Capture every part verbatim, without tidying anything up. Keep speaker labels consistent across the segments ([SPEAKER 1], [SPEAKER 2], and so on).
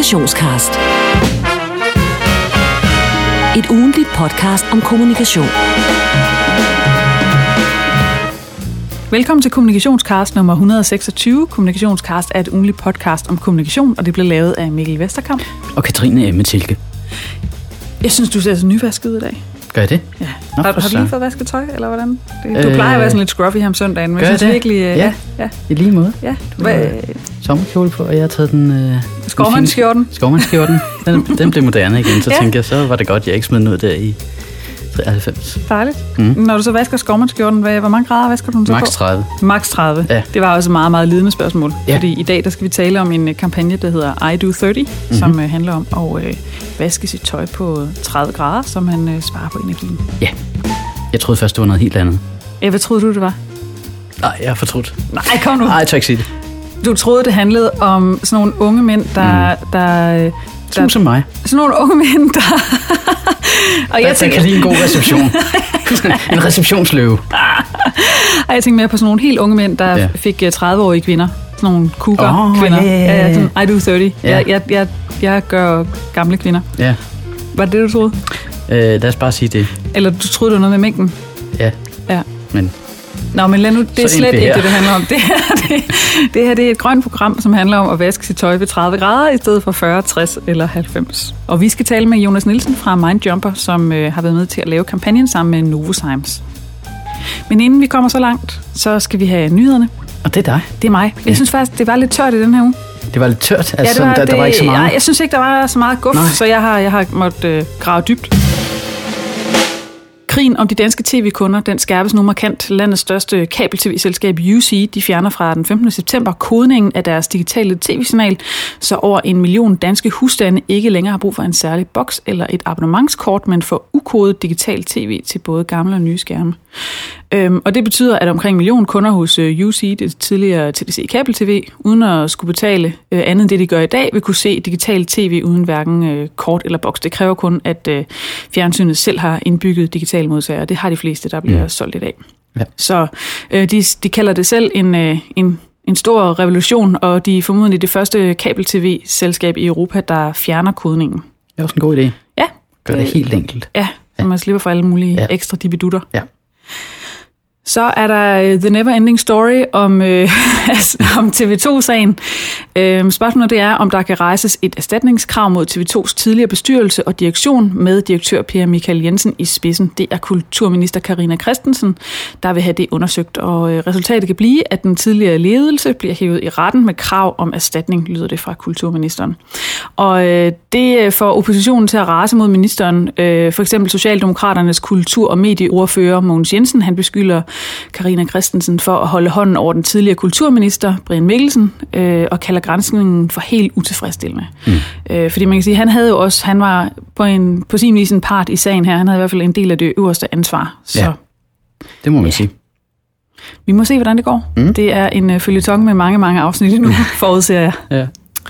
[SPEAKER 1] Kommunikationscast. Et ugentligt podcast om kommunikation.
[SPEAKER 2] Velkommen til Kommunikationscast nummer et hundrede og seksogtyve. Kommunikationscast er et ugentligt podcast om kommunikation, og det blev lavet af Mikkel Vesterkamp
[SPEAKER 3] og Katrine Emme Tilke.
[SPEAKER 2] Jeg synes, du ser så nyvasket ud i dag.
[SPEAKER 3] Gør jeg det?
[SPEAKER 2] Ja.
[SPEAKER 3] Nå,
[SPEAKER 2] har, har du lige fået vasket tøj, eller hvordan? Du øh, plejer at være sådan lidt scruffy her om søndagen, men
[SPEAKER 3] gør
[SPEAKER 2] jeg synes
[SPEAKER 3] det?
[SPEAKER 2] virkelig...
[SPEAKER 3] Ja.
[SPEAKER 2] ja, ja.
[SPEAKER 3] I lige måde.
[SPEAKER 2] Ja.
[SPEAKER 3] Du har sommerkjole på, og jeg har taget den... Øh,
[SPEAKER 2] Skovmandskjorten.
[SPEAKER 3] Skovmandskjorten. Den, den blev moderne igen, så
[SPEAKER 2] ja.
[SPEAKER 3] tænkte jeg, så var det godt, jeg ikke smed den ud der i treoghalvfems.
[SPEAKER 2] Farligt. Mm. Når du så vasker skovmandskjorten, hvor mange grader vasker du den så
[SPEAKER 3] Max
[SPEAKER 2] på?
[SPEAKER 3] tredive.
[SPEAKER 2] Max tredive. Ja. Det var også et meget, meget lidende spørgsmål. Ja. Fordi i dag, der skal vi tale om en kampagne, der hedder I Do tredive, mm-hmm. som uh, handler om at uh, vaske sit tøj på tredive grader, så man uh, sparer på energien.
[SPEAKER 3] Ja. Jeg troede først, det var noget helt andet.
[SPEAKER 2] Ja, hvad troede du, det var?
[SPEAKER 3] Nej, jeg har fortrudt.
[SPEAKER 2] Nej, kom nu.
[SPEAKER 3] Nej, jeg tør ikke sige det.
[SPEAKER 2] Du troede, det handlede om sådan nogle unge mænd, der... Mm. der, der
[SPEAKER 3] Som som mig.
[SPEAKER 2] Sådan nogle unge mænd, der...
[SPEAKER 3] og jeg, jeg tænker, kan lide en god reception. En receptionsløve.
[SPEAKER 2] Og jeg tænker mere på sådan nogle helt unge mænd, der ja. fik tredive-årige kvinder. Sådan nogle cougar-kvinder.
[SPEAKER 3] Oh, yeah, yeah, yeah.
[SPEAKER 2] I Do tredive. Ja. Jeg, jeg, jeg, jeg gør gamle kvinder.
[SPEAKER 3] Ja.
[SPEAKER 2] Var det det, du troede?
[SPEAKER 3] Øh, lad os bare sige det.
[SPEAKER 2] Eller du troede, det var noget med mængden?
[SPEAKER 3] Ja.
[SPEAKER 2] Ja.
[SPEAKER 3] Men...
[SPEAKER 2] Nå, men lad nu, det er slet det ikke det, det handler om. Det her, det, det her det er et grønt program, som handler om at vaske sit tøj ved tredive grader, i stedet for fyrre, tres eller halvfems. Og vi skal tale med Jonas Nielsen fra Mindjumper, som øh, har været med til at lave kampagnen sammen med Novozymes. Men inden vi kommer så langt, så skal vi have nyhederne.
[SPEAKER 3] Og det er dig?
[SPEAKER 2] Det er mig. Jeg
[SPEAKER 3] ja.
[SPEAKER 2] synes faktisk, det var lidt tørt i den her uge.
[SPEAKER 3] Det var lidt tørt? Altså,
[SPEAKER 2] ja, det var,
[SPEAKER 3] der,
[SPEAKER 2] det,
[SPEAKER 3] der var ikke så meget?
[SPEAKER 2] Ja, jeg synes ikke, der var så meget guf, Nej. så jeg har, jeg har måttet øh, grave dybt. Krigen om de danske tv-kunder, den skærpes nu markant. Landets største kabel-tv-selskab U C, de fjerner fra den femtende september kodningen af deres digitale tv-signal, så over en million danske husstande ikke længere har brug for en særlig boks eller et abonnementskort, men for ukodet digital tv til både gamle og nye skærme. Øhm, og det betyder, at omkring en million kunder hos uh, U C, det tidligere T D C kabel-tv, uden at skulle betale uh, andet end det, de gør i dag, vil kunne se digital tv uden hverken uh, kort eller boks. Det kræver kun, at uh, fjernsynet selv har indbygget digital modtager. Det har de fleste, der bliver mm. solgt i dag. Ja. Så uh, de, de kalder det selv en, uh, en, en stor revolution, og de er formodentlig det første kabel-tv-selskab i Europa, der fjerner kodningen.
[SPEAKER 3] Det er også en god idé.
[SPEAKER 2] Ja.
[SPEAKER 3] Gør det helt enkelt.
[SPEAKER 2] Ja, så man slipper for alle mulige ja. ekstra dibidutter.
[SPEAKER 3] Ja.
[SPEAKER 2] Så er der The Never Ending Story om, øh, om T V to-sagen. Øh, spørgsmålet det er, om der kan rejses et erstatningskrav mod T V tos tidligere bestyrelse og direktion med direktør Per Michael Jensen i spidsen. Det er kulturminister Carina Christensen, der vil have det undersøgt. Og øh, resultatet kan blive, at den tidligere ledelse bliver hævet i retten med krav om erstatning, lyder det fra kulturministeren. Og øh, det får oppositionen til at rase mod ministeren. Øh, for eksempel Socialdemokraternes kultur- og medieordfører Mogens Jensen, han beskylder Carina Christensen for at holde hånden over den tidligere kulturminister, Brian Mikkelsen, øh, og kalder granskningen for helt utilfredsstillende. Mm. Øh, fordi man kan sige, han havde jo også, han var på, en, på sin vis en part i sagen her, han havde i hvert fald en del af det øverste ansvar. Så,
[SPEAKER 3] ja, det må man ja. sige.
[SPEAKER 2] Vi må se, hvordan det går. Mm. Det er en uh, føljeton med mange, mange afsnit nu, forudser jeg.
[SPEAKER 3] Ja.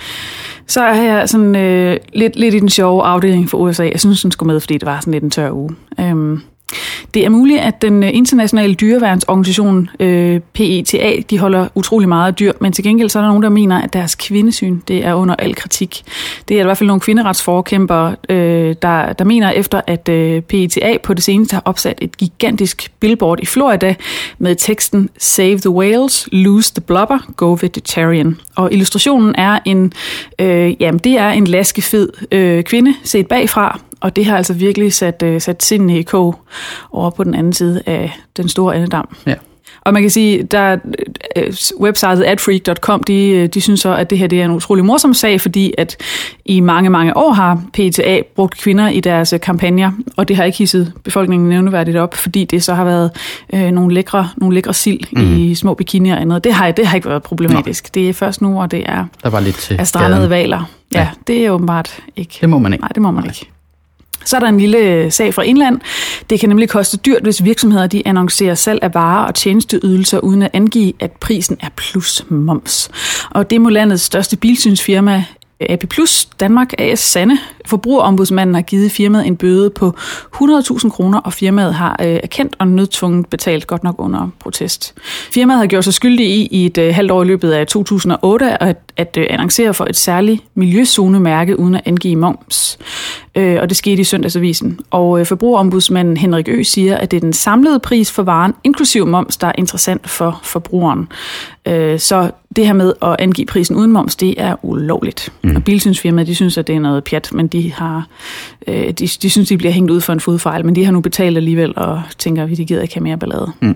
[SPEAKER 2] Så er jeg sådan øh, lidt, lidt i den sjove afdeling for U S A. Jeg synes, den skulle med, fordi det var sådan lidt en tør uge. Øhm, Det er muligt, at den internationale dyreværnsorganisation øh, P E T A, de holder utrolig meget dyr, men til gengæld så er der nogen, der mener, at deres kvindesyn, det er under al kritik. Det er i hvert fald nogle kvinderetsforkæmpere, øh, der, der mener efter, at øh, P E T A på det seneste har opsat et gigantisk billboard i Florida med teksten Save the whales, lose the blubber, go vegetarian. Og illustrationen er en, øh, jamen det er en laskefed øh, kvinde set bagfra, og det har altså virkelig sat, uh, sat sindene i kog over på den anden side af den store andedam. Ja. Og man kan sige, der uh, websitet adfreak punktum com, de, de synes så, at det her det er en utrolig morsom sag, fordi at i mange, mange år har P E T A brugt kvinder i deres kampagner, og det har ikke hisset befolkningen nævneværdigt op, fordi det så har været uh, nogle lækre, nogle lækre sild mm. i små bikinier og andet. Det har, det har ikke været problematisk. Nå. Det er først nu, og det er,
[SPEAKER 3] der var lidt til
[SPEAKER 2] er strandede valer. Ja, ja, det er åbenbart ikke.
[SPEAKER 3] Det må man ikke.
[SPEAKER 2] Nej, det må man Nej. ikke. Så er der en lille sag fra Indland. Det kan nemlig koste dyrt, hvis virksomheder de annoncerer salg af varer og tjenesteydelser, uden at angive, at prisen er plus moms. Og det må landets største bilsynsfirma A P Plus Danmark A S Sande. Forbrugerombudsmanden har givet firmaet en bøde på hundrede tusind kroner, og firmaet har øh, erkendt og nødtvunget betalt, godt nok under protest. Firmaet har gjort sig skyldig i i et øh, halvt år i løbet af to tusind og otte at, at øh, annoncere for et særligt miljøzonemærke uden at angive moms. Øh, og det skete i Søndagsavisen. Og øh, forbrugerombudsmanden Henrik Ø siger, at det er den samlede pris for varen, inklusiv moms, der er interessant for forbrugeren. Øh, så det her med at angive prisen uden moms, det er ulovligt. Mm. Og bilsynsfirmaet, de synes, at det er noget pjat, men de har, øh, de, de synes, de bliver hængt ud for en fodfejl, men de har nu betalt alligevel, og tænker, at de gider ikke have mere ballade. Mm.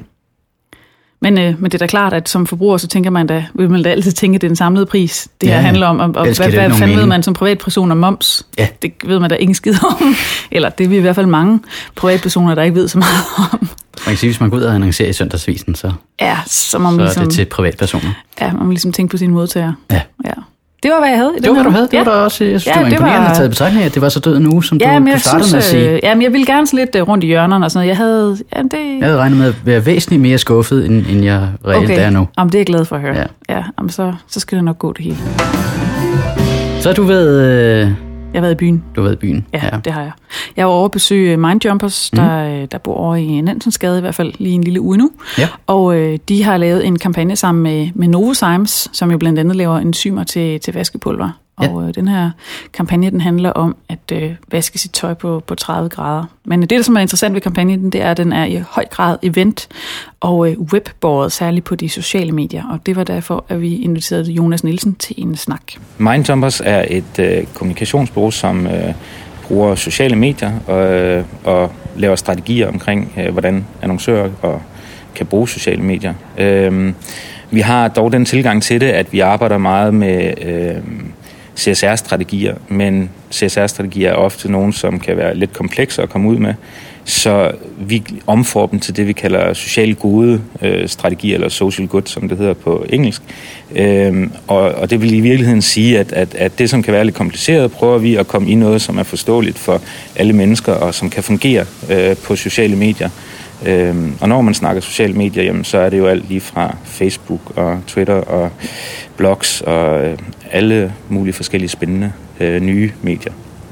[SPEAKER 2] Men, øh, men det er da klart, at som forbruger, så tænker man da, vil man da altid tænke, at det er den samlede pris, det her ja, handler om. Og, og hvad, hvad fanden ved man som privatperson om moms? Ja. Det ved man da ingen skid om. Eller det er vi i hvert fald mange privatpersoner, der ikke ved så meget om.
[SPEAKER 3] Man kan sige, hvis man går ud og annoncerer i Søndagsavisen, så,
[SPEAKER 2] ja, så, må man
[SPEAKER 3] så
[SPEAKER 2] ligesom,
[SPEAKER 3] er det til privatpersoner.
[SPEAKER 2] Ja, man må ligesom tænke på sine modtagere.
[SPEAKER 3] Ja.
[SPEAKER 2] Ja. Det var, hvad jeg havde.
[SPEAKER 3] Det var, hvad du havde. Det ja. var da også, jeg synes, ja, det var imponerende at tage betragtning af, at det var så død en uge, som ja, du, du startede synes, med at sige.
[SPEAKER 2] Ja, men jeg ville gerne sådan lidt rundt i hjørnerne og sådan noget. Jeg havde, ja, det...
[SPEAKER 3] jeg havde regnet med at være væsentligt mere skuffet, end, end jeg reelt okay. er nu.
[SPEAKER 2] Jamen, det er jeg glad for at høre. Ja. Ja, jamen, så, så skal det nok gå det hele.
[SPEAKER 3] Så har du været... Øh...
[SPEAKER 2] Jeg har været i byen.
[SPEAKER 3] Du har været i byen?
[SPEAKER 2] Ja, ja. Det har jeg. Jeg var over at besøge Mindjumpers, mm. der, der bor over i Nansensgade, i hvert fald lige en lille uge nu. Ja. Og øh, de har lavet en kampagne sammen med, med Novozymes, som jo blandt andet laver enzymer til, til vaskepulver. Ja. Og øh, den her kampagne, den handler om at øh, vaske sit tøj på, på tredive grader. Men det, der som er interessant ved kampagnen, det er, at den er i høj grad event og øh, webbåret, særligt på de sociale medier. Og det var derfor, at vi inviterede Jonas Nielsen til en snak.
[SPEAKER 4] Mindjumpers er et øh, kommunikationsbureau, som øh, bruger sociale medier og, øh, og laver strategier omkring, øh, hvordan annoncører og kan bruge sociale medier. Øh, vi har dog den tilgang til det, at vi arbejder meget med... Øh, C S R-strategier, men C S R-strategier er ofte nogle, som kan være lidt komplekse at komme ud med, så vi omformer dem til det, vi kalder socialt gode øh, strategier, eller social good, som det hedder på engelsk. Øhm, og, og det vil i virkeligheden sige, at, at, at det, som kan være lidt kompliceret, prøver vi at komme i noget, som er forståeligt for alle mennesker, og som kan fungere øh, på sociale medier. Øhm, og når man snakker sociale medier, jamen, så er det jo alt lige fra Facebook og Twitter og blogs og øh, alle mulige forskellige spændende øh, nye medier.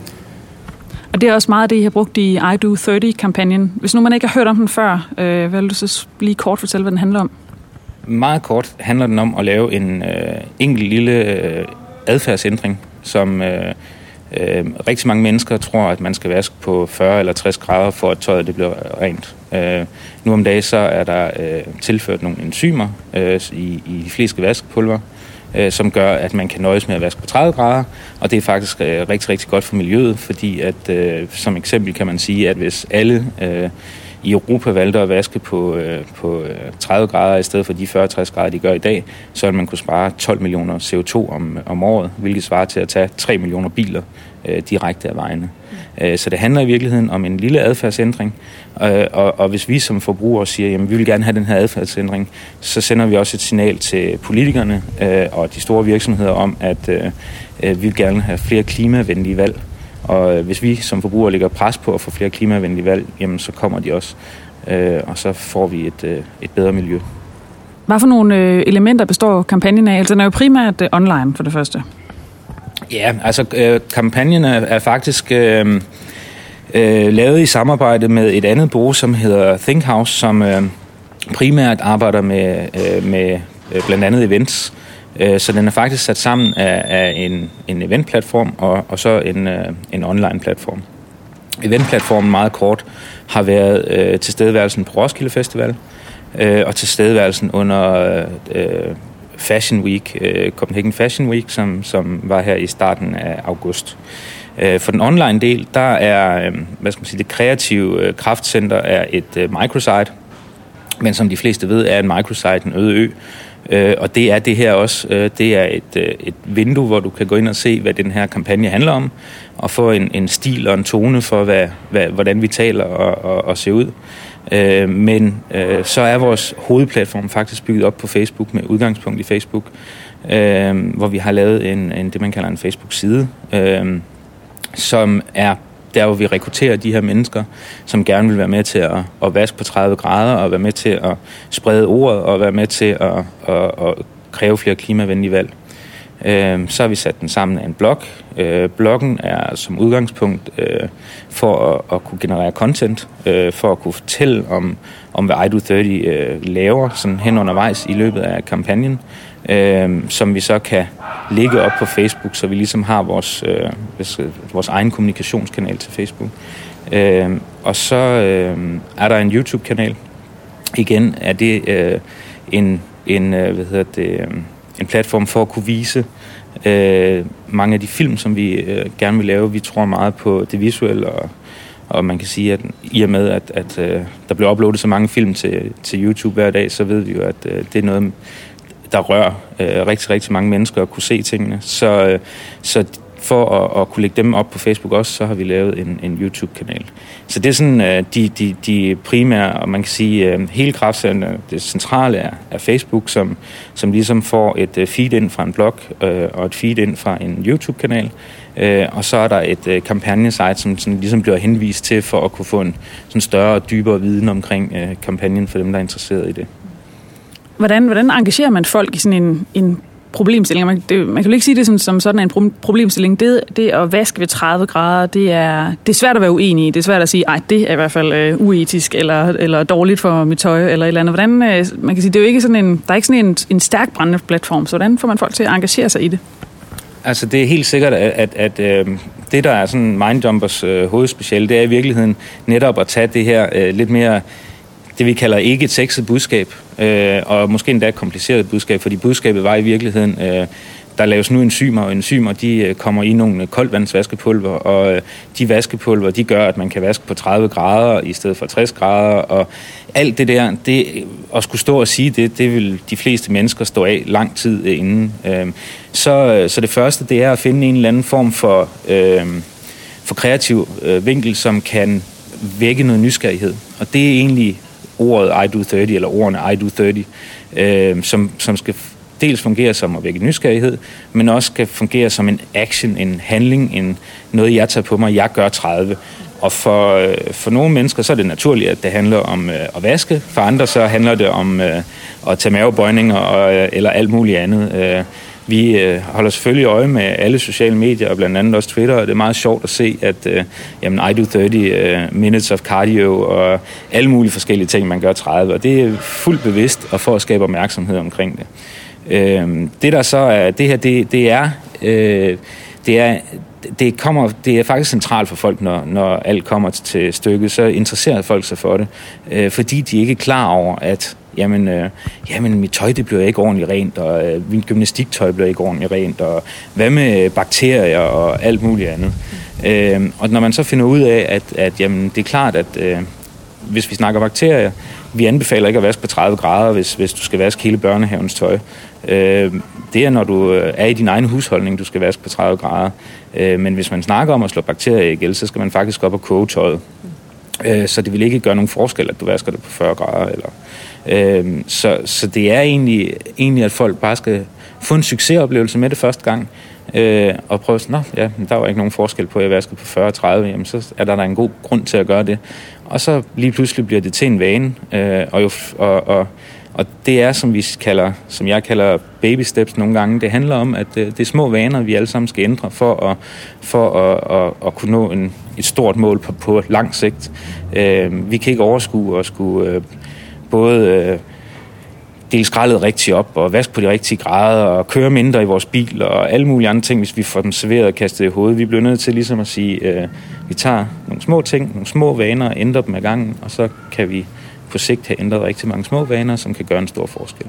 [SPEAKER 2] Og det er også meget det, I har brugt i I Do tredive-kampagnen. Hvis nu man ikke har hørt om den før, øh, hvad vil du så lige kort fortælle, hvad den handler om?
[SPEAKER 4] Meget kort handler den om at lave en øh, enkelt lille øh, adfærdsændring, som øh, øh, rigtig mange mennesker tror, at man skal vaske på fyrre eller tres grader, for at tøjet det bliver rent. Øh, nu om dagen så er der øh, tilført nogle enzymer øh, i, i de fleste vaskepulver, øh, som gør, at man kan nøjes med at vaske på tredive grader, og det er faktisk øh, rigtig, rigtig godt for miljøet, fordi at, øh, som eksempel kan man sige, at hvis alle øh, i Europa valgte at vaske på, øh, på tredive grader i stedet for de fyrre til tres grader, de gør i dag, så vil man kunne spare tolv millioner C O to om, om året, hvilket svarer til at tage tre millioner biler øh, direkte af vejene. Mm. Så det handler i virkeligheden om en lille adfærdsændring, øh, og, og hvis vi som forbrugere siger, jamen vi vil gerne have den her adfærdsændring, så sender vi også et signal til politikerne øh, og de store virksomheder om, at øh, vi vil gerne have flere klimavenlige valg. Og hvis vi som forbrugere lægger pres på at få flere klimavenlige valg, jamen så kommer de også, øh, og så får vi et, øh, et bedre miljø.
[SPEAKER 2] Hvad for nogle øh, elementer består kampagnen af? Altså den er jo primært øh, online for det første.
[SPEAKER 4] Ja, altså øh, kampagnen er, er faktisk øh, øh, lavet i samarbejde med et andet bureau, som hedder ThinkHouse, som øh, primært arbejder med, øh, med øh, blandt andet events. Så den er faktisk sat sammen af, af en, en eventplatform og, og så en, en online-platform. Eventplatformen meget kort har været øh, tilstedeværelsen på Roskilde Festival øh, og tilstedeværelsen under øh, Fashion Week, øh, Copenhagen Fashion Week, som, som var her i starten af august. Øh, for den online del, der er øh, hvad skal man sige, det kreative øh, kraftcenter er et øh, microsite, men som de fleste ved, er en microsite en øde ø. Uh, og det er det her også. Uh, det er et, uh, et vindue, hvor du kan gå ind og se, hvad den her kampagne handler om, og få en, en stil og en tone for, hvad, hvad, hvordan vi taler og, og, og ser ud. Uh, men uh, så er vores hovedplatform faktisk bygget op på Facebook med udgangspunkt i Facebook, uh, hvor vi har lavet en, en, det, man kalder en Facebook-side, uh, som er der, hvor vi rekrutterer de her mennesker, som gerne vil være med til at, at vaske på tredive grader, og være med til at sprede ordet, og være med til at, at, at kræve flere klimavenlige valg. Øh, så har vi sat den sammen af en blog. Øh, bloggen er som udgangspunkt øh, for at, at kunne generere content, øh, for at kunne fortælle om, om hvad I Do tredive øh, laver sådan hen undervejs i løbet af kampagnen, øh, som vi så kan lægge op på Facebook, så vi ligesom har vores, øh, vores egen kommunikationskanal til Facebook. Øh, og så øh, er der en YouTube-kanal. Igen er det øh, en, en, øh, hvad hedder det, øh, en platform for at kunne vise øh, mange af de film, som vi øh, gerne vil lave. Vi tror meget på det visuelle, og, og man kan sige, at i og med, at, at øh, der bliver uploadet så mange film til, til YouTube hver dag, så ved vi jo, at øh, det er noget, der rører øh, rigtig, rigtig mange mennesker at kunne se tingene. Så, øh, så for at, at kunne lægge dem op på Facebook også, så har vi lavet en, en YouTube-kanal. Så det er sådan uh, de, de, de primære, og man kan sige, uh, hele kraftcenteret, det centrale er, er Facebook, som, som ligesom får et uh, feed ind fra en blog uh, og et feed ind fra en YouTube-kanal. Uh, og så er der et uh, kampagnesite, som sådan, ligesom bliver henvist til for at kunne få en sådan større og dybere viden omkring uh, kampagnen for dem, der er interesseret i det.
[SPEAKER 2] Hvordan, hvordan engagerer man folk i sådan en, en problemstilling? Man, det, man kan jo ikke sige det som, som sådan en problemstilling. Det, det at vaske ved tredive grader, det er, det er svært at være uenig i. Det er svært at sige, ej, det er i hvert fald øh, uetisk, eller, eller dårligt for mit tøj, eller et eller andet. Hvordan, øh, man kan sige, det er jo ikke sådan en, der er ikke sådan en, en stærk brændende platform, så hvordan får man folk til at engagere sig i det?
[SPEAKER 4] Altså, det er helt sikkert, at, at, at øh, det, der er sådan Mindjumpers øh, hovedspeciale, det er i virkeligheden netop at tage det her øh, lidt mere, det vi kalder ikke et sexet budskab, øh, og måske endda et kompliceret budskab, fordi budskabet var i virkeligheden, øh, der laves nu enzymer, og enzymer, de øh, kommer i nogle koldvandsvaskepulver, og øh, de vaskepulver, de gør, at man kan vaske på tredive grader i stedet for tres grader, og alt det der, det, at skulle stå og sige det, det vil de fleste mennesker stå af lang tid inden. Øh, så, så det første, det er at finde en eller anden form for, øh, for kreativ øh, vinkel, som kan vække noget nysgerrighed, og det er egentlig ordet I Do tredive, eller ordene I Do tredive, øh, som, som skal dels fungere som at vække nysgerrighed, men også skal fungere som en action, en handling, en, noget jeg tager på mig, jeg gør tredive. Og for, øh, for nogle mennesker, så er det naturligt, at det handler om øh, at vaske. For andre, så handler det om øh, at tage mavebøjninger og, øh, eller alt muligt andet. Øh, Vi øh, holder selvfølgelig øje med alle sociale medier, og blandt andet også Twitter, og det er meget sjovt at se, at øh, jamen, I Do tredive uh, minutes of cardio og alle mulige forskellige ting, man gør tredive, og det er fuldt bevidst og for at skabe opmærksomhed omkring det. Øh, det der så er, det her, det, det er, øh, det er Det, kommer, det er faktisk centralt for folk, når, når alt kommer til stykket, så interesserer folk sig for det, øh, fordi de ikke er klar over, at jamen, øh, jamen, mit tøj det bliver ikke ordentligt rent, og øh, min gymnastiktøj bliver ikke ordentligt rent, og hvad med bakterier og alt muligt andet. Mm. Øh, og når man så finder ud af, at, at jamen, det er klart, at øh, hvis vi snakker bakterier, vi anbefaler ikke at vaske på tredive grader, hvis, hvis du skal vaske hele børnehavens tøj. Øh, det er, når du er i din egen husholdning, du skal vaske på tredive grader. Øh, men hvis man snakker om at slå bakterier ihjel, så skal man faktisk op og koge tøjet. Øh, så det vil ikke gøre nogen forskel, at du vasker det på fyrre grader. Eller. Øh, så, så det er egentlig, egentlig, at folk bare skal få en succesoplevelse med det første gang. Øh, og prøve at nå, ja, der var ikke nogen forskel på, at jeg vasker på fyrre tredive, jamen så er der, der en god grund til at gøre det. Og så lige pludselig bliver det til en vane, øh, og, jo, og, og, og det er, som vi kalder, som jeg kalder baby steps nogle gange. Det handler om, at det, det er små vaner, vi alle sammen skal ændre for at, for at, at, at kunne nå en, et stort mål på, på lang sigt. Øh, vi kan ikke overskue at skulle øh, både øh, dele skraldet rigtigt op, og vaske på de rigtige grader, og køre mindre i vores bil, og alle mulige andre ting, hvis vi får dem serveret og kastet i hovedet. Vi bliver nødt til ligesom at sige, øh, vi tager nogle små ting, nogle små vaner, og ændrer dem ad gangen, og så kan vi på sigt have ændret rigtig mange små vaner, som kan gøre en stor forskel.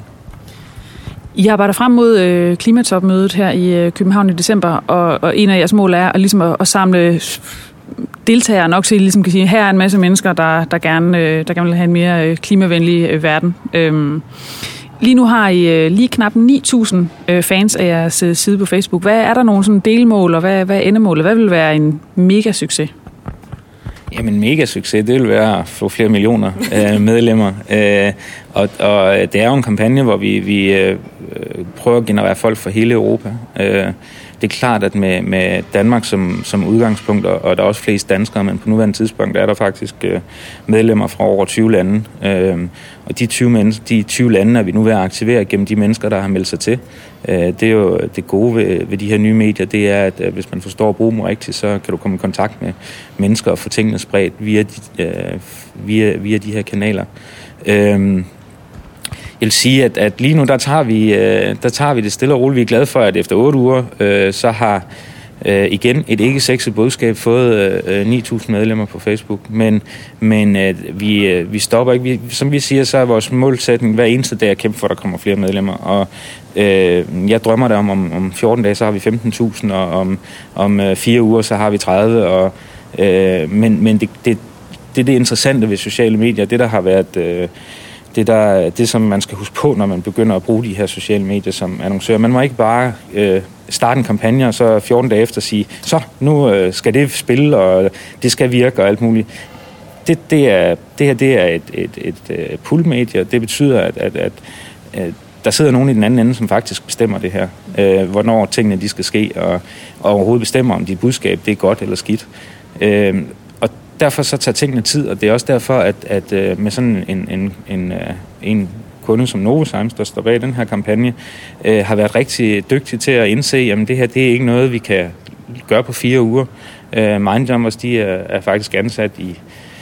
[SPEAKER 2] I arbejder frem mod øh, klimatopmødet her i øh, København i december, og, og en af jeres mål er at, ligesom at, at samle deltagere nok til, ligesom kan sige, her er en masse mennesker, der, der, gerne, øh, der gerne vil have en mere øh, klimavenlig øh, verden. Øhm, lige nu har I øh, lige knap ni tusind øh, fans af jeres øh, side på Facebook. Hvad er der nogle sådan delmål, og hvad, hvad er endemålet? Hvad vil være en mega succes?
[SPEAKER 4] Jamen mega succes, det vil være at få flere millioner øh, medlemmer. Øh, og, og det er jo en kampagne, hvor vi, vi øh, prøver at generere folk fra hele Europa. Øh, det er klart, at med, med Danmark som, som udgangspunkt, og der er også flest danskere, men på nuværende tidspunkt er der faktisk øh, medlemmer fra over tyve lande. Øh, og de tyve, men, de tyve lande er vi nu ved at aktivere gennem de mennesker, der har meldt sig til. Øh, det er jo det gode ved, ved de her nye medier, det er, at hvis man forstår at bruge dem rigtigt, så kan du komme i kontakt med mennesker og få tingene spredt via de, øh, via, via de her kanaler. Øh, Jeg vil sige, at, at lige nu, der tager, vi, øh, der tager vi det stille og roligt. Vi er glade for, at efter otte uger, øh, så har øh, igen et ikke-sexet budskab fået øh, ni tusind medlemmer på Facebook. Men, men øh, vi, øh, vi stopper ikke. Vi, som vi siger, så er vores målsætning hver eneste dag at kæmpe for, at der kommer flere medlemmer. Og øh, jeg drømmer der om, om, om fjorten dage, så har vi femten tusind, og om, om øh, fire uger, så har vi tredive. Og, øh, men men det, det, det er det interessante ved sociale medier. Det, der har været... Øh, Det, der, det, som man skal huske på, når man begynder at bruge de her sociale medier som annoncør. Man må ikke bare øh, starte en kampagne, og så fjorten dage efter sige, så nu øh, skal det spille, og det skal virke, og alt muligt. Det, det, er, det her det er et, et, et, et pull-medie, det betyder, at, at, at, at der sidder nogen i den anden ende, som faktisk bestemmer det her. Øh, hvornår tingene de skal ske, og, og overhovedet bestemmer, om dit budskab det er godt eller skidt. Øh, Derfor så tager tingene tid, og det er også derfor, at, at med sådan en, en, en, en kunde som Novozymes, der står bag den her kampagne, øh, har været rigtig dygtig til at indse, at det her det er ikke noget, vi kan gøre på fire uger. Øh, Mindjumpers, de er, er faktisk ansat i,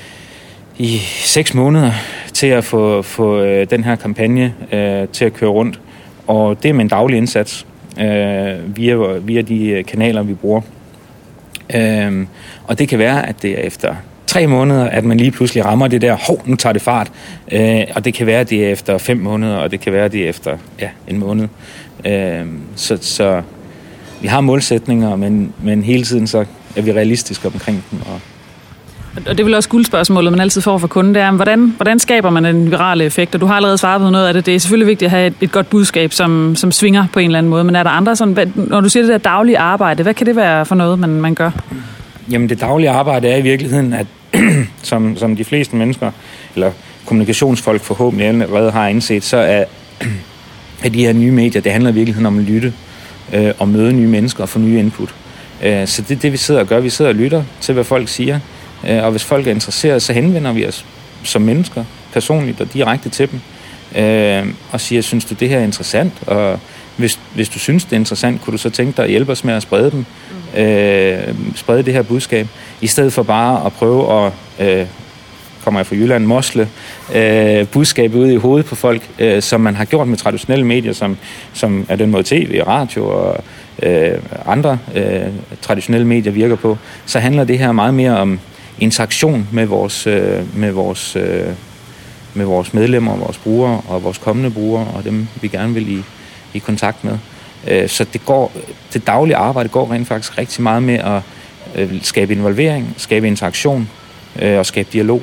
[SPEAKER 4] i seks måneder til at få, få øh, den her kampagne øh, til at køre rundt, og det er med en daglig indsats øh, via, via de kanaler, vi bruger. Øhm, og det kan være, at det er efter tre måneder, at man lige pludselig rammer det der, hov, nu tager det fart. Øh, og det kan være, at det er efter fem måneder, og det kan være, at det er efter ja, en måned. Øhm, så, så vi har målsætninger, men, men hele tiden så er vi realistiske omkring dem. Og
[SPEAKER 2] Og det er vel også guldspørgsmålet, man altid får fra kunden, det er, hvordan, hvordan skaber man en virale effekt? Og du har allerede svaret på noget af det. Det er selvfølgelig vigtigt at have et, et godt budskab, som, som svinger på en eller anden måde. Men er der andre sådan, hvad, når du siger det der daglige arbejde, hvad kan det være for noget, man, man gør?
[SPEAKER 4] Jamen det daglige arbejde er i virkeligheden, at som, som de fleste mennesker, eller kommunikationsfolk forhåbentlig allerede har indset, så er, er de her nye medier, det handler i virkeligheden om at lytte øh, og møde nye mennesker og få nye input. Øh, så det er det, vi sidder og gør. Vi sidder og lytter til, hvad folk siger. Og hvis folk er interesseret, så henvender vi os som mennesker personligt og direkte til dem øh, og siger, synes du det her er interessant? Og hvis, hvis du synes det er interessant, kunne du så tænke dig at hjælpe os med at sprede dem, øh, sprede det her budskab, i stedet for bare at prøve at, øh, kommer jeg fra Jylland, mosle øh, budskabet ud i hovedet på folk, øh, som man har gjort med traditionelle medier, som, som er den måde tv, radio og øh, andre øh, traditionelle medier virker på. Så handler det her meget mere om interaktion med vores, øh, med vores, øh, med vores medlemmer, vores brugere og vores kommende brugere og dem, vi gerne vil i, i kontakt med. Øh, så det, går, det daglige arbejde går rent faktisk rigtig meget med at øh, skabe involvering, skabe interaktion øh, og skabe dialog.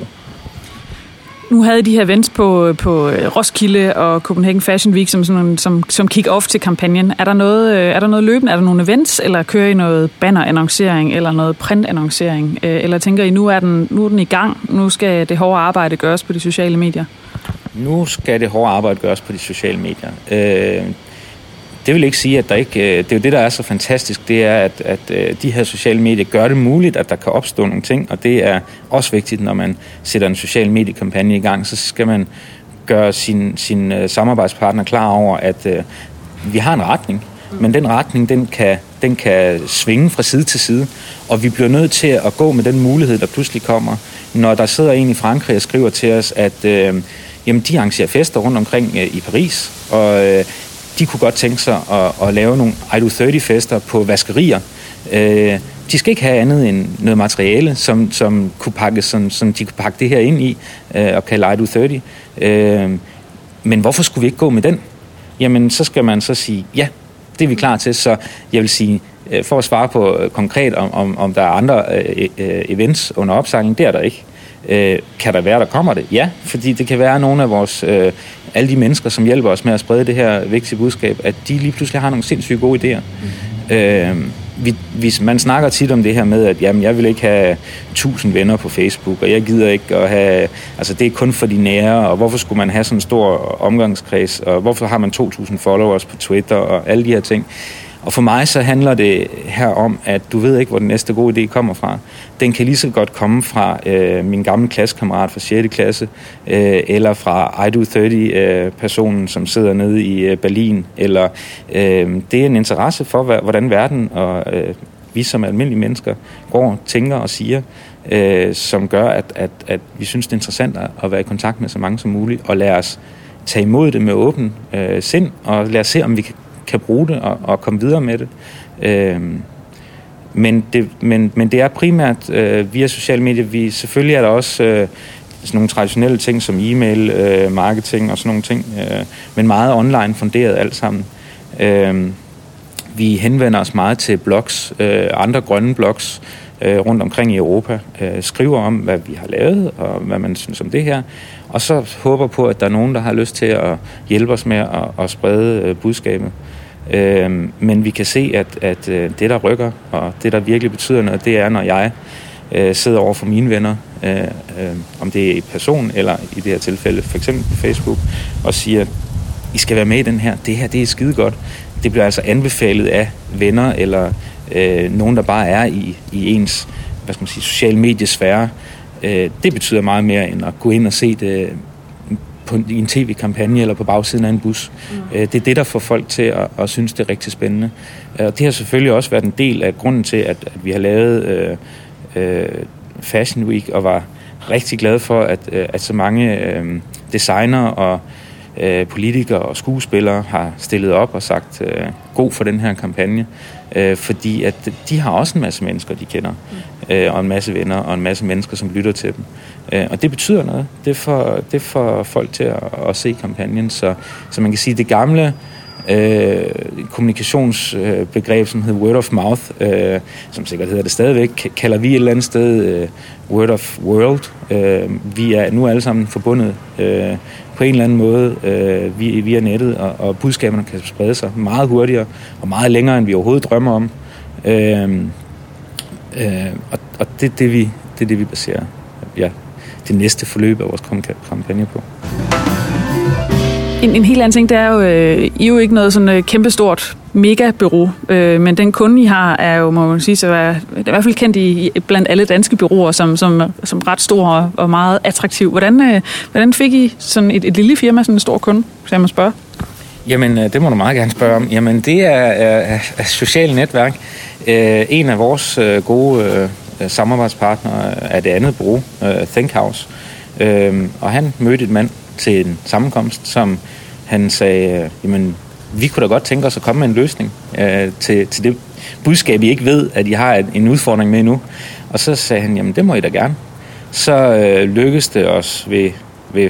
[SPEAKER 2] Nu havde I de her events på, på Roskilde og Copenhagen Fashion Week som, som, som, som kick-off til kampagnen. Er der, noget, er der noget løbende? Er der nogle events, eller kører I noget banner-annoncering eller noget print-annoncering? Eller tænker I, nu er, den, nu er den i gang, nu skal det hårde arbejde gøres på de sociale medier?
[SPEAKER 4] Nu skal det hårde arbejde gøres på de sociale medier. Øh, det vil ikke sige, at der ikke... Det er jo det, der er så fantastisk, det er, at, at de her sociale medier gør det muligt, at der kan opstå nogle ting, og det er også vigtigt, når man sætter en social mediekampagne i gang, så skal man gøre sin, sin samarbejdspartner klar over, at uh, vi har en retning, men den retning, den kan, den kan svinge fra side til side, og vi bliver nødt til at gå med den mulighed, der pludselig kommer, når der sidder en i Frankrig og skriver til os, at uh, jamen, de arrangerer fester rundt omkring uh, i Paris, og uh, de kunne godt tænke sig at, at lave nogle I D O tredive-fester på vaskerier. Øh, de skal ikke have andet end noget materiale, som, som, kunne pakkes, som, som de kunne pakke det her ind i øh, og kalde I D O tredive. Øh, men hvorfor skulle vi ikke gå med den? Jamen, så skal man så sige, ja, det er vi klar til. Så jeg vil sige, øh, for at svare på øh, konkret, om, om, om der er andre øh, øh, events under opsejling, det er der ikke. Øh, kan der være, der kommer det? Ja, fordi det kan være nogle af vores, øh, alle de mennesker, som hjælper os med at sprede det her vigtige budskab, at de lige pludselig har nogle sindssygt gode idéer. Mm. Øh, vi, hvis man snakker tit om det her med, at jamen, jeg vil ikke have tusind venner på Facebook, og jeg gider ikke at have, altså det er kun for de nære, og hvorfor skulle man have sådan en stor omgangskreds, og hvorfor har man to tusind followers på Twitter, og alle de her ting. Og for mig så handler det her om, at du ved ikke, hvor den næste gode idé kommer fra. Den kan lige så godt komme fra øh, min gamle klassekammerat fra sjette klasse, øh, eller fra I Do tredive-personen, øh, som sidder nede i øh, Berlin. Eller øh, det er en interesse for, hvordan verden og øh, vi som almindelige mennesker går, tænker og siger, øh, som gør, at, at, at vi synes, det er interessant at være i kontakt med så mange som muligt, og lade os tage imod det med åben øh, sind, og lade os se, om vi kan, kan bruge det og, og komme videre med det. Øh, men, det men, men det er primært øh, via sociale medier. Vi, selvfølgelig er der også øh, sådan nogle traditionelle ting som e-mail, øh, marketing og sådan nogle ting, øh, men meget online funderet alt sammen. Øh, vi henvender os meget til blogs, øh, andre grønne blogs øh, rundt omkring i Europa, øh, skriver om, hvad vi har lavet og hvad man synes om det her, og så håber på, at der er nogen, der har lyst til at hjælpe os med at, at sprede øh, budskabet. Øh, men vi kan se, at, at øh, det, der rykker, og det, der virkelig betyder noget, det er, når jeg øh, sidder over for mine venner, øh, øh, om det er i person, eller i det her tilfælde, for eksempel på Facebook, og siger, I skal være med i den her, det her, det er skide godt. Det bliver altså anbefalet af venner, eller øh, nogen, der bare er i, i ens, hvad skal man sige, social mediesfære. Øh, det betyder meget mere, end at gå ind og se det på, i en tv-kampagne, eller på bagsiden af en bus. Mm. Øh, det er det, der får folk til at, at synes, det er rigtig spændende. Og det har selvfølgelig også været en del af grunden til, at, at vi har lavet øh, øh, Fashion Week, og var rigtig glade for, at, øh, at så mange øh, designer og øh, politikere og skuespillere har stillet op og sagt øh, god for den her kampagne, øh, fordi at de har også en masse mennesker, de kender, øh, og en masse venner og en masse mennesker, som lytter til dem. Øh, og det betyder noget. Det får, det får folk til at, at se kampagnen. Så, så man kan sige, det gamle øh, kommunikationsbegreb, som hedder word of mouth, øh, som sikkert hedder det stadigvæk, kalder vi et eller andet sted øh, word of world. Øh, vi er nu alle sammen forbundet øh, på en eller anden måde øh, via, via nettet, og, og budskaberne kan sprede sig meget hurtigere og meget længere, end vi overhovedet drømmer om. Øh, øh, og og det, det, vi, det er det, vi baserer ja, det næste forløb af vores kampagne på.
[SPEAKER 2] En, en helt anden ting, det er jo, øh, I er jo ikke noget sådan øh, kæmpestort mega-bureau, øh, men den kunde, I har, er jo, må man sige, så er, det er i hvert fald kendt i, blandt alle danske bureauer som, som, som ret stor og, og meget attraktiv. Hvordan, øh, hvordan fik I sådan et, et lille firma, sådan en stor kunde, hvis jeg må spørge?
[SPEAKER 4] Jamen, det må du meget gerne spørge om. Jamen, det er, er, er sociale netværk. Øh, en af vores øh, gode øh, samarbejdspartnere er det andet bureau, øh, Think House. Øh, og han mødte et mand til en sammenkomst, som han sagde, jamen, vi kunne da godt tænke os at komme med en løsning øh, til, til det budskab, I ikke ved, at I har en udfordring med endnu. Og så sagde han, jamen, det må I da gerne. Så øh, lykkedes det os ved, ved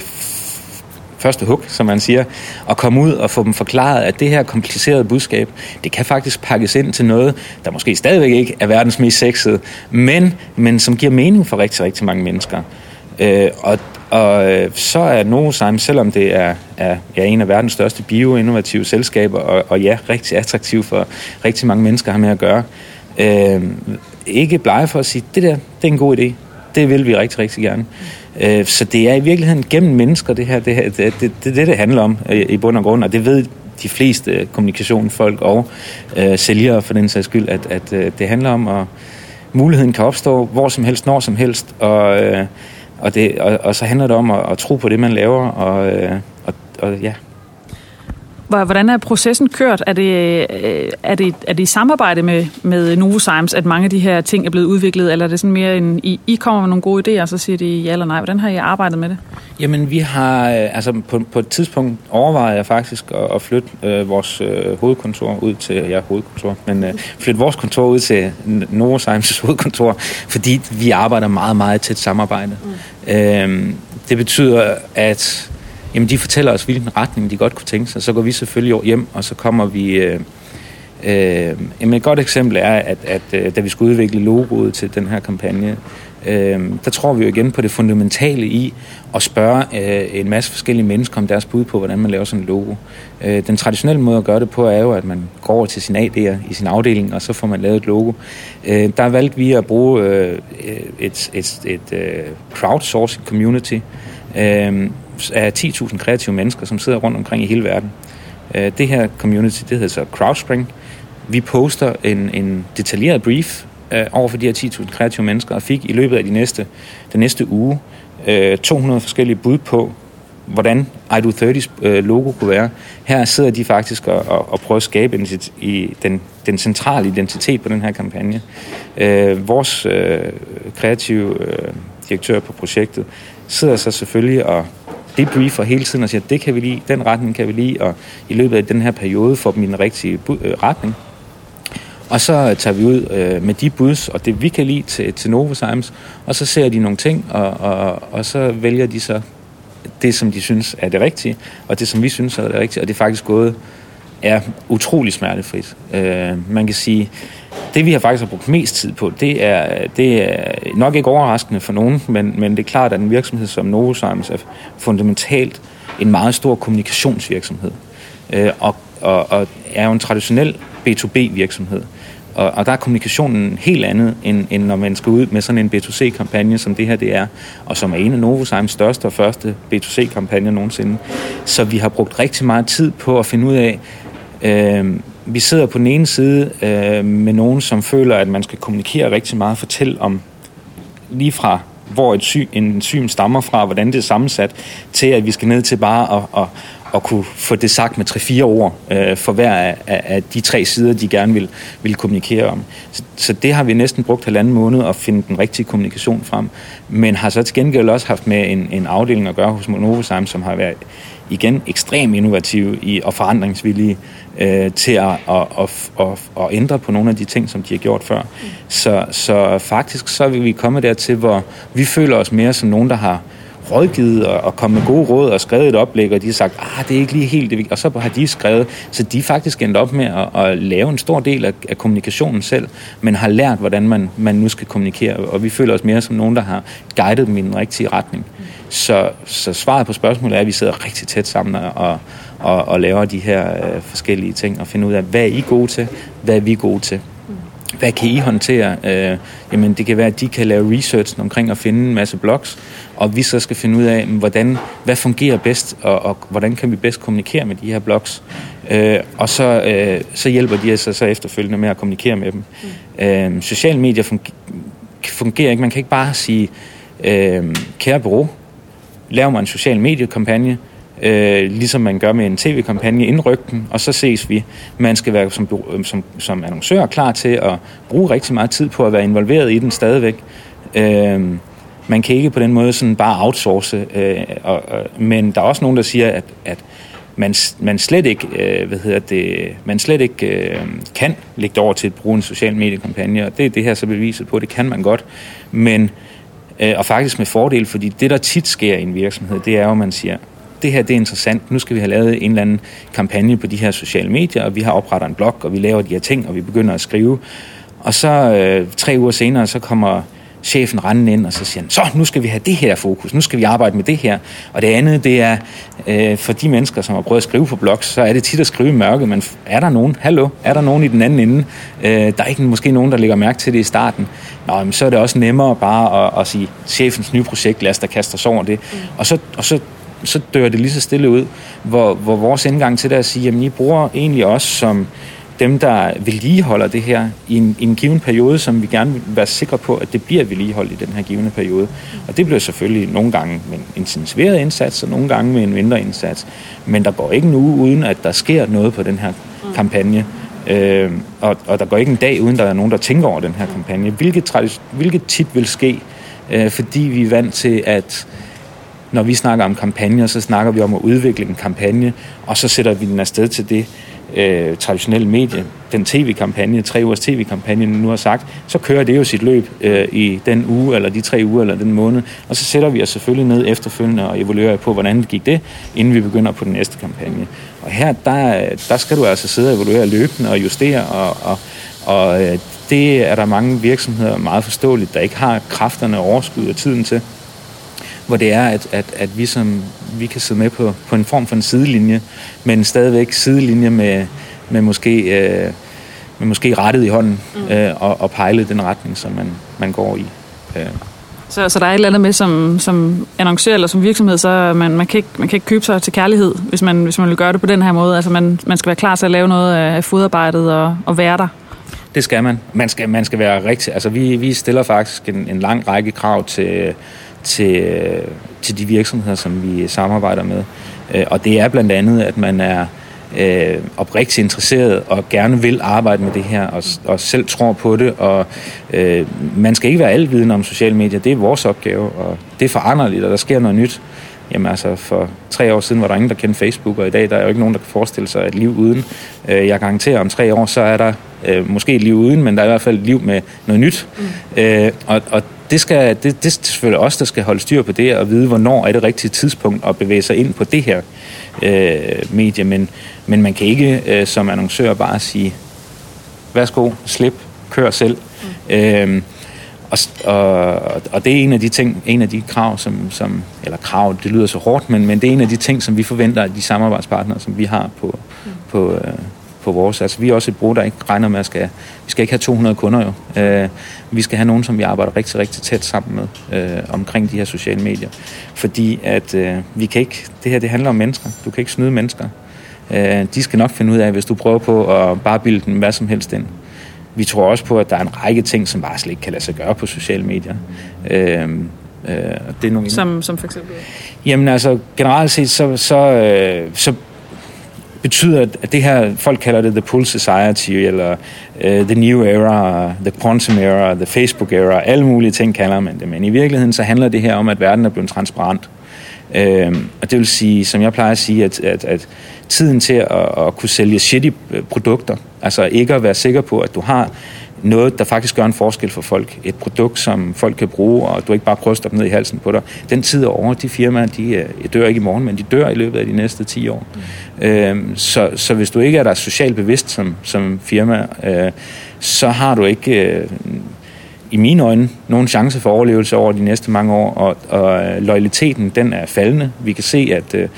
[SPEAKER 4] første hug, som man siger, at komme ud og få dem forklaret, at det her komplicerede budskab, det kan faktisk pakkes ind til noget, der måske stadigvæk ikke er verdens mest sexede, men, men som giver mening for rigtig, rigtig mange mennesker. Øh, og Og øh, så er Novozymes, selvom det er, er ja, en af verdens største bioinnovative selskaber, og, og ja, rigtig attraktiv for rigtig mange mennesker har med at gøre, øh, ikke blege for at sige, det der, det er en god idé. Det vil vi rigtig, rigtig gerne. Øh, så det er i virkeligheden gennem mennesker, det her, det her, det, det, det, det, det, det handler om øh, i bund og grund, og det ved de fleste kommunikationsfolk og øh, sælgere for den sags skyld, at, at øh, det handler om, at muligheden kan opstå hvor som helst, når som helst, og øh, Og, det, og, og så handler det om at, at tro på det, man laver, og, og, og ja.
[SPEAKER 2] Hvordan er processen kørt? Er det, er det, er det i samarbejde med, med Novozymes, at mange af de her ting er blevet udviklet, eller er det sådan mere en, I, I kommer med nogle gode idéer, og så siger de ja eller nej? Hvordan har I arbejdet med det?
[SPEAKER 4] Jamen, vi har, altså på, på et tidspunkt overvejet jeg faktisk at, at flytte øh, vores øh, hovedkontor ud til, ja, hovedkontor, men øh, flytte vores kontor ud til Novozymes' hovedkontor, fordi vi arbejder meget, meget tæt samarbejde. Mm. Øhm, det betyder, at jamen, de fortæller os, hvilken retning de godt kunne tænke sig. Så går vi selvfølgelig hjem, og så kommer vi... Øh, øh, jamen et godt eksempel er, at, at, at da vi skulle udvikle logoet til den her kampagne, øh, der tror vi jo igen på det fundamentale i at spørge øh, en masse forskellige mennesker om deres bud på, hvordan man laver sådan et logo. Øh, den traditionelle måde at gøre det på er jo, at man går over til sine A D'er i sin afdeling, og så får man lavet et logo. Øh, der valgte vi at bruge øh, et, et, et, et crowdsourcing community, øh, af ti tusind kreative mennesker, som sidder rundt omkring i hele verden. Det her community, det hedder så Crowdspring. vi poster en, en detaljeret brief øh, over for de her ti tusind kreative mennesker, og fik i løbet af de næste, den næste uge øh, to hundrede forskellige bud på, hvordan I Do tredi's øh, logo kunne være. Her sidder de faktisk og, og, og prøver at skabe en, i den, den centrale identitet på den her kampagne. Øh, vores øh, kreative øh, direktør på projektet sidder så selvfølgelig og debriefer hele tiden og siger, det kan vi lide, den retning kan vi lide, og i løbet af den her periode får dem i den rigtige bu- øh, retning. Og så tager vi ud øh, med de buds, og det vi kan lide til, til Novozymes, og så ser de nogle ting, og, og, og så vælger de så det, som de synes er det rigtige, og det, som vi synes er det rigtige, og det er faktisk gået er utrolig smertefrit. Øh, man kan sige, det vi har faktisk har brugt mest tid på, det er, det er nok ikke overraskende for nogen, men, men det er klart, at en virksomhed som Novozymes er fundamentalt en meget stor kommunikationsvirksomhed, øh, og, og, og er jo en traditionel B to B virksomhed. Og, og der er kommunikationen helt andet, end, end når man skal ud med sådan en B to C-kampagne, som det her det er, og som er en af Novozymes største og første B to C-kampagner nogensinde. Så vi har brugt rigtig meget tid på at finde ud af, øh, vi sidder på den ene side øh, med nogen, som føler, at man skal kommunikere rigtig meget, fortælle om lige fra, hvor et sy, en syn stammer fra, hvordan det er sammensat, til at vi skal ned til bare at, at og kunne få det sagt med tre-fire ord øh, for hver af, af de tre sider, de gerne vil, vil kommunikere om. Så, så det har vi næsten brugt halvanden måned at finde den rigtige kommunikation frem, men har så til gengæld også haft med en, en afdeling at gøre hos Novozymes, som har været igen ekstremt innovative i, og forandringsvillige øh, til at, at, at, at, at ændre på nogle af de ting, som de har gjort før. Mm. Så, så faktisk så vil vi komme dertil, hvor vi føler os mere som nogen, der har rådgivet og, og kommet med gode råd og skrevet et oplæg, og de har sagt, ah, det er ikke lige helt det, og så har de skrevet, så de er faktisk endt op med at, at lave en stor del af, af kommunikationen selv, men har lært, hvordan man, man nu skal kommunikere, og vi føler os mere som nogen, der har guidet dem i den rigtige retning. Mm. Så, så svaret på spørgsmålet er, at vi sidder rigtig tæt sammen og, og, og laver de her øh, forskellige ting, og finder ud af, hvad er I gode til, hvad er vi gode til. Hvad kan I håndtere? Øh, jamen, det kan være, at de kan lave research omkring at finde en masse blogs, og vi så skal finde ud af, hvordan, hvad fungerer bedst, og, og hvordan kan vi bedst kommunikere med de her blogs. Øh, og så, øh, så hjælper de os så efterfølgende med at kommunikere med dem. Mm. Øh, sociale medier fungerer, fungerer ikke. Man kan ikke bare sige, øh, kære bureau, lav mig en social mediekampagne, Øh, ligesom man gør med en tv-kampagne, indryk den, og så ses vi. Man skal være som, som, som annoncør klar til at bruge rigtig meget tid på at være involveret i den stadigvæk. Øh, man kan ikke på den måde sådan bare outsource, øh, og, og, men der er også nogen, der siger, at, at man, man slet ikke, øh, hvad hedder det, man slet ikke øh, kan lægge det over til at bruge en social mediekampagne, og det er det her så beviset på, det kan man godt, men øh, og faktisk med fordel, fordi det, der tit sker i en virksomhed, det er jo, at man siger, det her det er interessant, nu skal vi have lavet en eller anden kampagne på de her sociale medier, og vi har oprettet en blog, og vi laver de her ting, og vi begynder at skrive. Og så øh, tre uger senere, så kommer chefen rendende ind, og så siger han, så nu skal vi have det her fokus, nu skal vi arbejde med det her. Og det andet, det er, øh, for de mennesker, som har prøvet at skrive på blogs, så er det tit at skrive i mørke, men er der nogen, hallo, er der nogen i den anden ende? Øh, der er ikke måske nogen, der lægger mærke til det i starten. Nå, men så er det også nemmere bare at, at sige, chefens nye projekt, lad os da kaste os over det. Mm. Og så, og så så dør det lige så stille ud, hvor, hvor vores indgang til det er at sige, jamen I bruger egentlig også som dem, der vedligeholder det her i en, i en given periode, som vi gerne vil være sikre på, at det bliver vedligeholdt i den her givende periode. Og det bliver selvfølgelig nogle gange med en intensiveret indsats, og nogle gange med en mindre indsats. Men der går ikke en uge, uden at der sker noget på den her kampagne. Øh, og, og der går ikke en dag, uden der er nogen, der tænker over den her kampagne. Hvilket, hvilket tit vil ske, øh, fordi vi er vant til, at når vi snakker om kampagner, så snakker vi om at udvikle en kampagne, og så sætter vi den afsted til det øh, traditionelle medie, den tv-kampagne, tre ugers tv-kampagne, nu har sagt, så kører det jo sit løb øh, i den uge, eller de tre uger, eller den måned, og så sætter vi os selvfølgelig ned efterfølgende og evaluerer på, hvordan det gik det, inden vi begynder på den næste kampagne. Og her, der, der skal du altså sidde og evaluere løbende og justere, og, og, og øh, det er der mange virksomheder meget forståeligt, der ikke har kræfterne, overskud og tiden til, hvor det er, at, at, at vi, som, vi kan sidde med på, på en form for en sidelinje, men stadigvæk sidelinje med, med, måske, øh, med måske rettet i hånden, mm. øh, og, og pejle den retning, som man, man går i. Øh.
[SPEAKER 2] Så, så der er et eller andet med, som, som annoncør eller som virksomhed, så man, man, kan ikke, man kan ikke købe sig til kærlighed, hvis man, hvis man vil gøre det på den her måde. Altså man, man skal være klar til at lave noget af fodarbejdet og, og være der.
[SPEAKER 4] Det skal man. Man skal, man skal være rigtig... Altså vi, vi stiller faktisk en, en lang række krav til, til, til de virksomheder, som vi samarbejder med. Og det er blandt andet, at man er øh, oprigtigt interesseret og gerne vil arbejde med det her, og, og selv tror på det. Og øh, man skal ikke være altvidende om sociale medier. Det er vores opgave, og det er foranderligt, og der sker noget nyt. Jamen altså, for tre år siden var der ingen, der kendte Facebook, og i dag der er jo ikke nogen, der kan forestille sig et liv uden. Jeg garanterer, om tre år, så er der øh, måske et liv uden, men der er i hvert fald et liv med noget nyt. Mm. Øh, og og det, skal, det, det er selvfølgelig os, der skal holde styr på det, og vide, hvornår er det rigtige tidspunkt at bevæge sig ind på det her øh, medie. Men, men man kan ikke øh, som annoncør bare sige, værsgo, slip, kør selv. Mm. Øh, Og, og, og det er en af de ting, en af de krav, som, som eller krav, det lyder så hårdt, men, men det er en af de ting, som vi forventer af de samarbejdspartnere, som vi har på, mm. på, øh, på vores. Altså vi er også et brug, der ikke regner med, at skal, vi skal ikke have to hundrede kunder jo. Øh, vi skal have nogen, som vi arbejder rigtig, rigtig tæt sammen med øh, omkring de her sociale medier. Fordi at øh, vi kan ikke, det her det handler om mennesker. Du kan ikke snyde mennesker. Øh, de skal nok finde ud af, hvis du prøver på at bare bilde dem hvad som helst ind. Vi tror også på, at der er en række ting, som bare slet ikke kan lade sig gøre på sociale medier. Øhm, øh, det er nogle
[SPEAKER 2] som, som for eksempel?
[SPEAKER 4] Jamen altså, generelt set, så, så, øh, så betyder at det her, folk kalder det The Pull Society, eller uh, The New Era, The Quantum Era, The Facebook Era, alle mulige ting kalder man det. Men i virkeligheden, så handler det her om, at verden er blevet transparent. Øhm, og det vil sige, som jeg plejer at sige, at, at, at tiden til at, at kunne sælge shitty produkter, altså ikke at være sikker på, at du har noget, der faktisk gør en forskel for folk, et produkt, som folk kan bruge, og du ikke bare prøver at stoppe ned i halsen på dig, den tid er over. De firmaer, de dør ikke i morgen, men de dør i løbet af de næste ti år. Mm. Øhm, så, så hvis du ikke er der socialt bevidst som, som firma, øh, så har du ikke... Øh, i mine øjne, nogen chance for overlevelse over de næste mange år, og, og loyaliteten, den er faldende. Vi kan se, at øh,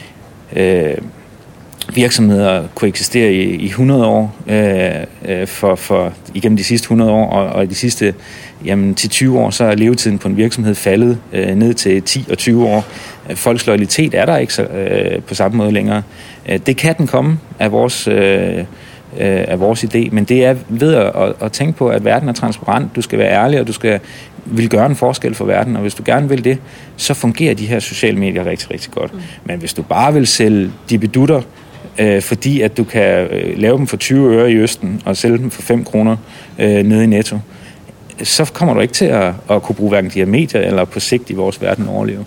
[SPEAKER 4] øh, virksomheder kunne eksistere i, i hundrede år, øh, for, for, igennem de sidste hundrede år, og, og de sidste jamen, til tyve år, så er levetiden på en virksomhed faldet øh, ned til ti og tyve år. Folks loyalitet er der ikke så, øh, på samme måde længere. Det kan den komme af vores... Øh, af vores idé, men det er ved at, at, at tænke på, at verden er transparent, du skal være ærlig, og du skal vil gøre en forskel for verden, og hvis du gerne vil det, så fungerer de her sociale medier rigtig, rigtig godt. Mm. Men hvis du bare vil sælge de bedutter, øh, fordi at du kan øh, lave dem for tyve øre i Østen, og sælge dem for fem kroner øh, nede i Netto, så kommer du ikke til at, at kunne bruge hverken de her medier, eller på sigt i vores verden overleve.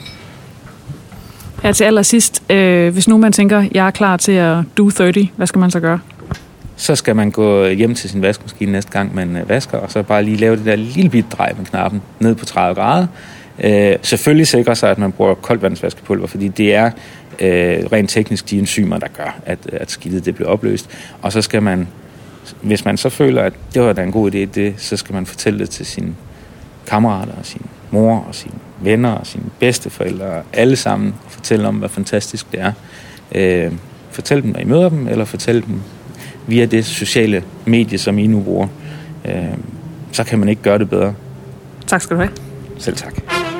[SPEAKER 2] Her til allersidst, øh, hvis nu man tænker, jeg er klar til at do tredive, hvad skal man så gøre?
[SPEAKER 4] Så skal man gå hjem til sin vaskemaskine næste gang, man vasker, og så bare lige lave det der lille bit drej med knappen ned på tredive grader. Øh, selvfølgelig sikre sig, at man bruger koldvandsvaskepulver, fordi det er øh, rent teknisk de enzymer, der gør, at, at skidtet det bliver opløst. Og så skal man, hvis man så føler, at det var da en god idé, det, så skal man fortælle det til sine kammerater, og sin mor, og sine venner, og sine bedsteforældre, alle sammen, og fortælle om, hvor fantastisk det er. Øh, fortæl dem, når I møder dem, eller fortæl dem via det sociale medie, som I nu bruger. Øh, så kan man ikke gøre det bedre.
[SPEAKER 2] Tak skal du have.
[SPEAKER 4] Selv tak.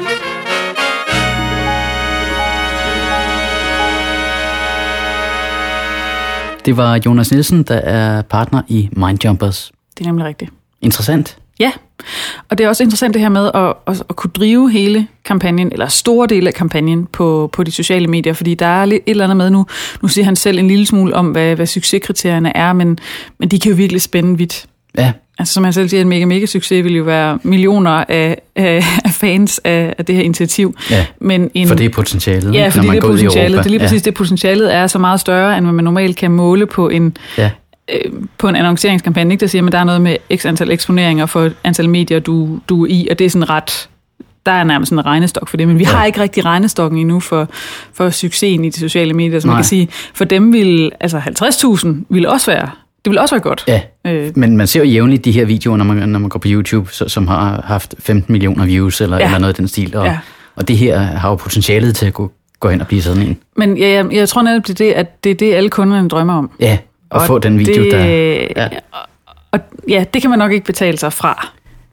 [SPEAKER 3] Det var Jonas Nielsen, der er partner i Mindjumpers.
[SPEAKER 2] Det er nemlig rigtigt.
[SPEAKER 3] Interessant.
[SPEAKER 2] Ja, og det er også interessant det her med at, at, at kunne drive hele kampagnen, eller store dele af kampagnen på, på de sociale medier, fordi der er lidt et eller andet med nu. Nu siger han selv en lille smule om, hvad, hvad succeskriterierne er, men, men de kan jo virkelig spænde vidt.
[SPEAKER 3] Ja.
[SPEAKER 2] Altså som han selv siger, en mega, mega succes vil jo være millioner af, af, af fans af, af det her initiativ.
[SPEAKER 3] Ja,
[SPEAKER 2] men en,
[SPEAKER 3] for det er potentialet,
[SPEAKER 2] ja,
[SPEAKER 3] når man
[SPEAKER 2] det
[SPEAKER 3] går ud i Europa.
[SPEAKER 2] Det er lige præcis ja. Det potentialet er så meget større, end hvad man normalt kan måle på en... Ja. på en annonceringskampagne, ikke? Der siger, at der er noget med x antal eksponeringer for antal medier, du, du er i, og det er sådan ret, der er nærmest en regnestok for det, men vi ja. har ikke rigtig regnestokken endnu for, for succesen i de sociale medier, så man kan sige, for dem vil, altså halvtreds tusind ville også være, det vil også være godt.
[SPEAKER 3] Ja, øh. men man ser jo jævnligt de her videoer, når man, når man går på YouTube, så, som har haft femten millioner views, eller, ja. eller noget af den stil, og, ja. og det her har jo potentialet til at gå, gå hen og blive sådan en.
[SPEAKER 2] Men ja, jeg, jeg tror netop, det er det, at det er det, alle kunderne drømmer om.
[SPEAKER 3] Ja. Og, og få den video,
[SPEAKER 2] det,
[SPEAKER 3] der...
[SPEAKER 2] Ja. Og, og ja, det kan man nok ikke betale sig fra.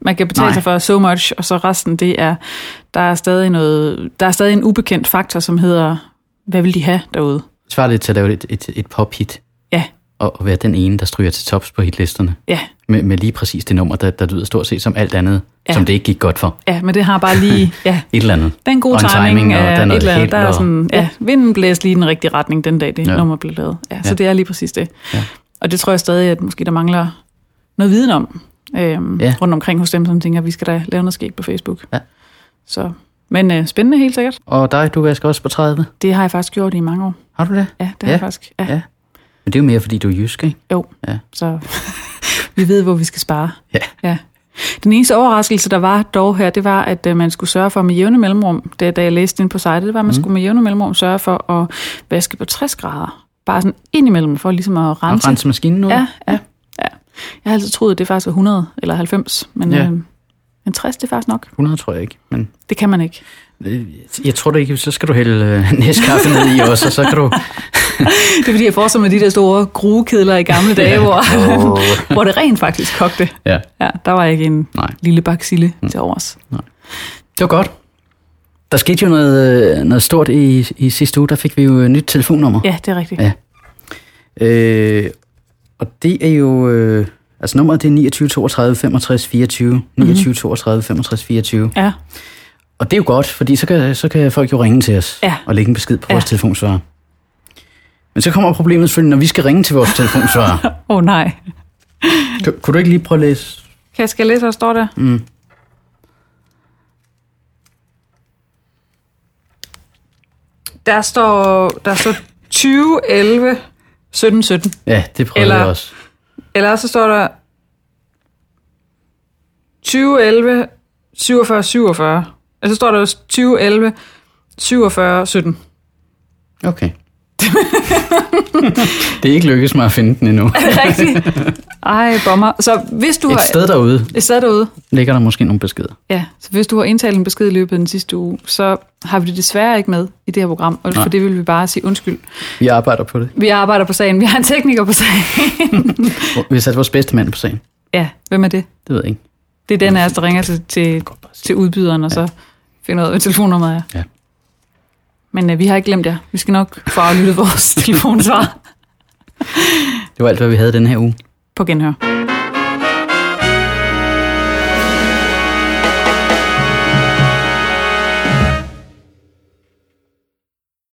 [SPEAKER 2] man kan betale
[SPEAKER 3] Nej.
[SPEAKER 2] sig for so much, og så resten, det er, der er stadig noget, der er stadig en ubekendt faktor, som hedder, hvad vil de have derude?
[SPEAKER 3] Svarer det til at lave et, et, et pop-hit?
[SPEAKER 2] Ja.
[SPEAKER 3] Og, og være den ene, der stryger til tops på hitlisterne?
[SPEAKER 2] Ja.
[SPEAKER 3] Med, med lige præcis det nummer, der, der lyder stort set som alt andet,
[SPEAKER 2] ja.
[SPEAKER 3] som det ikke gik godt for.
[SPEAKER 2] Ja, men det har bare lige... Ja.
[SPEAKER 3] Et eller andet.
[SPEAKER 2] Den gode timing,
[SPEAKER 3] timing
[SPEAKER 2] er et eller andet. Der er
[SPEAKER 3] og...
[SPEAKER 2] sådan, ja, vinden blæser lige i den rigtige retning den dag, det
[SPEAKER 3] ja.
[SPEAKER 2] nummer blev lavet. Ja, så
[SPEAKER 3] ja.
[SPEAKER 2] det er lige præcis det.
[SPEAKER 3] Ja.
[SPEAKER 2] Og det tror jeg stadig, at måske der mangler noget viden om øhm,
[SPEAKER 3] ja.
[SPEAKER 2] rundt omkring hos dem, som tænker, at vi skal da lave noget skæg på Facebook.
[SPEAKER 3] Ja.
[SPEAKER 2] Så, men øh, spændende helt sikkert.
[SPEAKER 3] Og dig, du vasker også på tredive?
[SPEAKER 2] Det har jeg faktisk gjort i mange år.
[SPEAKER 3] Har du det?
[SPEAKER 2] Ja, det har
[SPEAKER 3] ja.
[SPEAKER 2] jeg faktisk. Ja.
[SPEAKER 3] ja. Men det er jo mere, fordi du er jysk, ikke?
[SPEAKER 2] Jo,
[SPEAKER 3] ja.
[SPEAKER 2] Så vi ved, hvor vi skal spare.
[SPEAKER 3] Ja.
[SPEAKER 2] ja. Den eneste overraskelse, der var dog her, det var, at uh, man skulle sørge for med jævne mellemrum, det, da jeg læste ind på sitet, det var, at man mm. skulle med jævne mellemrum sørge for at vaske på tres grader. Bare sådan indimellem, for ligesom at rense.
[SPEAKER 3] Og rense maskinen ud?
[SPEAKER 2] Ja, ja, ja. Jeg har altid troet, at det faktisk var hundrede eller halvfems, men,
[SPEAKER 3] ja.
[SPEAKER 2] øh, men tres, det er faktisk nok.
[SPEAKER 3] hundrede tror jeg ikke, men...
[SPEAKER 2] Det kan man ikke.
[SPEAKER 3] Jeg tror det ikke, så skal du hælde øh, næskaffe ned i også, og så kan du...
[SPEAKER 2] Det er fordi, jeg forestiller mig de der store gruekedler i gamle dage, hvor, oh. hvor det rent faktisk kogte.
[SPEAKER 3] Ja.
[SPEAKER 2] Ja, der var ikke en
[SPEAKER 3] Nej.
[SPEAKER 2] lille bakke sille
[SPEAKER 3] mm.
[SPEAKER 2] til overs.
[SPEAKER 3] Nej. Det var godt. Der skete jo noget, noget stort i, i sidste uge. Der fik vi jo et nyt telefonnummer.
[SPEAKER 2] Ja, det er rigtigt.
[SPEAKER 3] Ja. Øh, og det er jo... Øh, altså nummeret det er niogtyve toogtredive femogtres fireogtyve. niogtyve toogtredive femogtres fireogtyve.
[SPEAKER 2] Ja.
[SPEAKER 3] Og det er jo godt, fordi så kan, så kan folk jo ringe til os.
[SPEAKER 2] Ja.
[SPEAKER 3] Og lægge en besked på
[SPEAKER 2] ja.
[SPEAKER 3] vores telefonsvarer. Men så kommer problemet selvfølgelig, når vi skal ringe til vores telefonsvarer.
[SPEAKER 2] Åh oh, nej.
[SPEAKER 3] Kan, kunne du ikke lige prøve at læse?
[SPEAKER 2] Kan jeg skal læse, hvad der står der?
[SPEAKER 3] Mm.
[SPEAKER 2] Der står, der står tyve elleve sytten sytten.
[SPEAKER 3] Ja, det prøver
[SPEAKER 2] eller,
[SPEAKER 3] jeg også.
[SPEAKER 2] Eller så står der tyve elleve syvogfyrre syvogfyrre. Altså står der også tyve elleve syvogfyrre sytten.
[SPEAKER 3] Okay. Det er ikke lykkedes mig at finde den endnu.
[SPEAKER 2] Er det rigtigt? Ej, bomber. Så hvis du
[SPEAKER 3] et
[SPEAKER 2] har,
[SPEAKER 3] sted derude.
[SPEAKER 2] Et sted derude.
[SPEAKER 3] Ligger der måske nogle beskeder.
[SPEAKER 2] Ja, så hvis du har indtalt en besked i løbet af den sidste uge, så har vi det desværre ikke med i det her program, og for det vil vi bare sige undskyld.
[SPEAKER 3] Vi arbejder på det.
[SPEAKER 2] Vi arbejder på sagen. Vi har en tekniker på sagen.
[SPEAKER 3] Vi har sat vores bedste mand på sagen.
[SPEAKER 2] Ja, hvem er det?
[SPEAKER 3] Det ved jeg ikke.
[SPEAKER 2] Det er den af os, der ringer til, til, til udbyderen, og ja. så finder ud af, hvad telefonnummeret er.
[SPEAKER 3] Ja.
[SPEAKER 2] Men uh, vi har ikke glemt jer. Vi skal nok få aflyttet vores telefonsvar.
[SPEAKER 3] Det var alt, hvad vi havde den her uge.
[SPEAKER 2] På genhør.